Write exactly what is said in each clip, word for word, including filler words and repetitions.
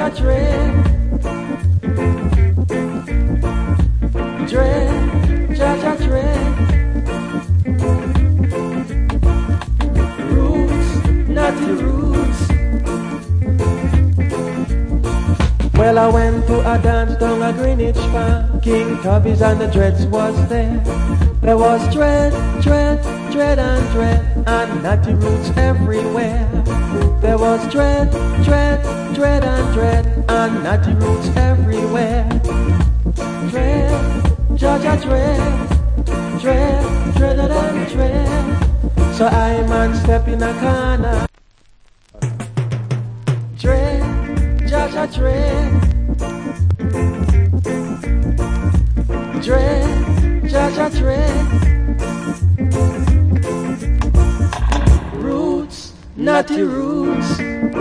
Jaja dread, dread, Jaja dread. Roots, naughty roots. Well, I went to a dance down a Greenwich Farm. King Tubby's and the Dreads was there. There was dread, dread, dread and dread, and naughty roots everywhere. There was dread, dread, dread and dread, and naughty roots everywhere. Dread, Jaja dread, dread, dreaded and dread. So I man step in a corner. Dread, Jaja dread, dread, Jaja dread. Roots, naughty roots.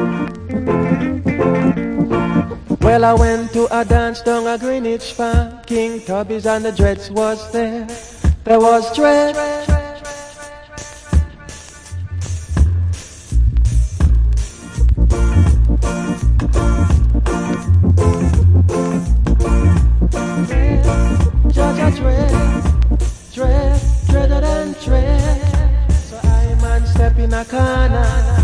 Well, I went to a dance down a Greenwich Farm. King Tubby's and the Dreads was there. There was dread, Jaja dread, dread, dreaded and dread. So I man step in a car.